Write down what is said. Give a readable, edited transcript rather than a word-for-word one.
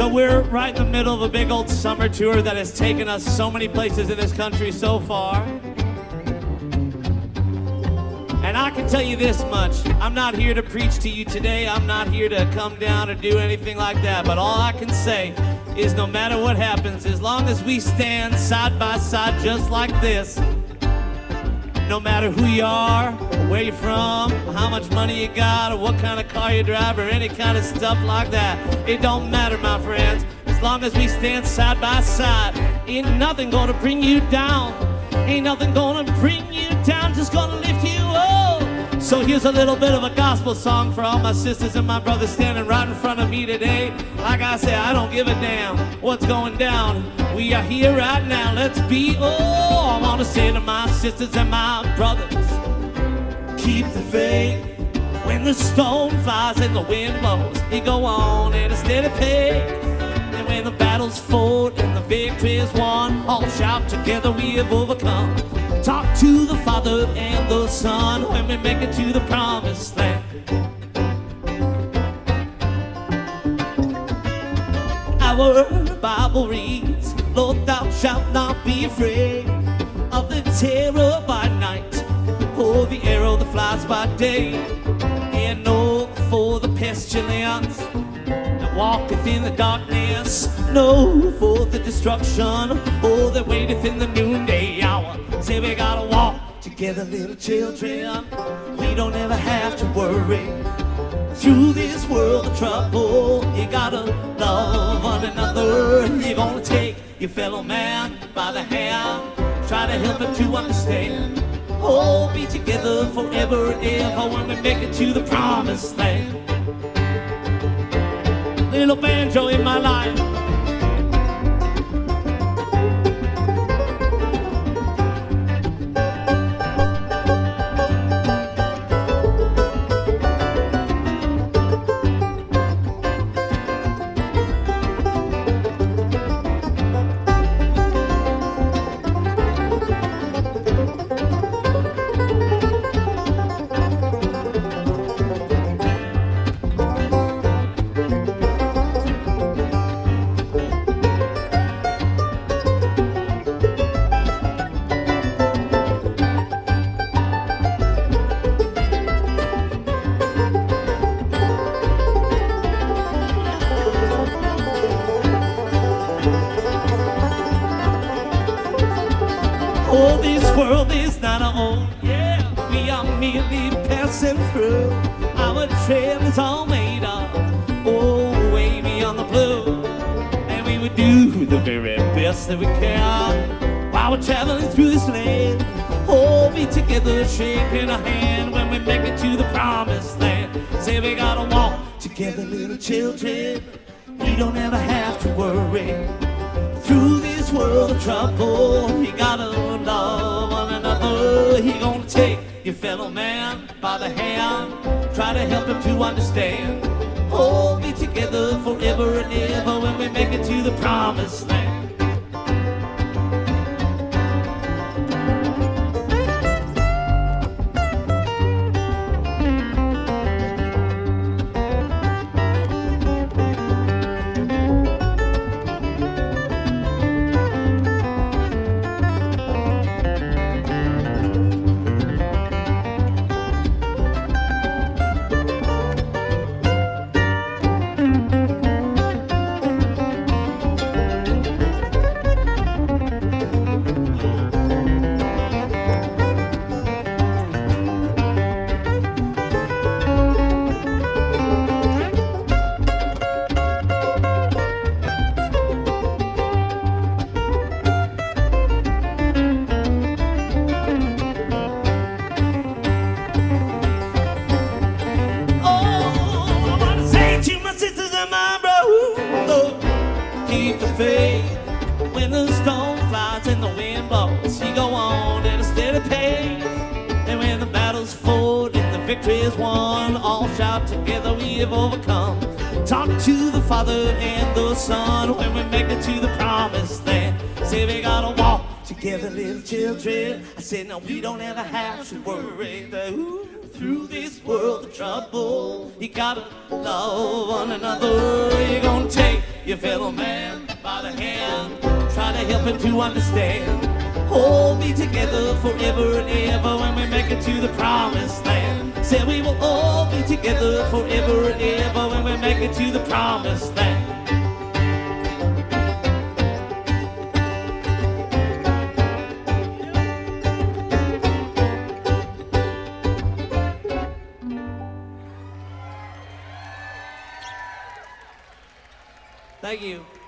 So we're right in the middle of a big old summer tour that has taken us so many places in this country so far. And I can tell you this much, I'm not here to preach to you today, I'm not here to come down or do anything like that, but all I can say is no matter what happens, as long as we stand side by side just like this, no matter who you are, where you're from, how much money you got, or what kind of car you drive, or any kind of stuff like that, it don't matter, my friends. As long as we stand side by side, ain't nothing gonna bring you down. Ain't nothing gonna bring you down, just gonna lift you up. So here's a little bit of a gospel song for all my sisters and my brothers standing right in front of me today. Like I said, I don't give a damn what's going down. We are here right now, let's be, I wanna say to my sisters and my brothers, keep the faith. When the storm flies and the wind blows, you go on at a steady pace. And when the battle's fought and the victory is won, all shout together we have overcome. Talk to the Father and the Son when we make it to the promised land. Our Bible reads, Lord, thou shalt not be afraid of the terror by night, or the arrow that flies by day, and no for the pestilence that walketh in the darkness, no for the destruction, oh, that waiteth in the noonday hour. Say we gotta walk together, little children. We don't ever have to worry. Through this world of trouble, you gotta love one another. You're gonna take your fellow man by the hand, try to help him to understand. Oh, be together forever and ever when we make it to the promised land. Little banjo in my life. Oh, this world is not our own, yeah. We are merely passing through. Our trail is all made up, oh, way beyond the blue. And we would do the very best that we can while we're traveling through this land. Oh, be together, shaking a hand when we make it to the promised land. Say we gotta walk together, little children. We don't ever have to worry. Through this world of trouble, you gotta love one another. You're gonna take your fellow man by the hand, try to help him to understand. Oh, be together forever and ever when we make it to the promised land. Keep the faith. When the storm flies and the wind blows, you go on at a steady pace. And when the battle's fought and the victory is won, all shout together we have overcome. Talk to the Father and the Son when we make it to the promised land. Say we gotta walk together, little children. I said no, we don't ever have to worry. Through this world of trouble, you gotta love one another. You're gonna take your your fellow man by the hand. Try to help him to understand. Hold me together forever and ever when we make it to the promised land. Say we will all be together forever and ever when we make it to the promised land. Thank you.